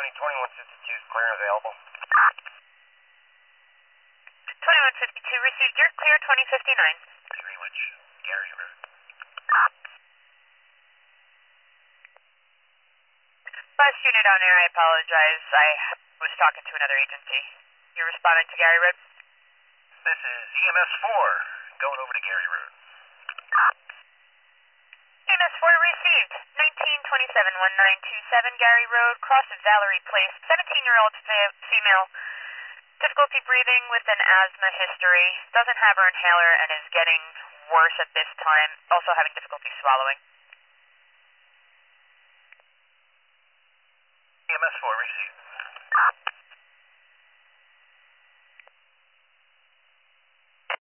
County 2152 is clear and available. 2152 received. You're clear 2059. Thank you very much. Gary Road. Last unit on air, I apologize. I was talking to another agency. You're responding to Gary Road? This is EMS 4, going over to Gary Road. EMS 4 received. 1927-1927 Gary Road, crosses Valerie Place. 17-year-old female. Difficulty breathing with an asthma history. Doesn't have her inhaler and is getting worse at this time. Also having difficulty swallowing. EMS 4 received.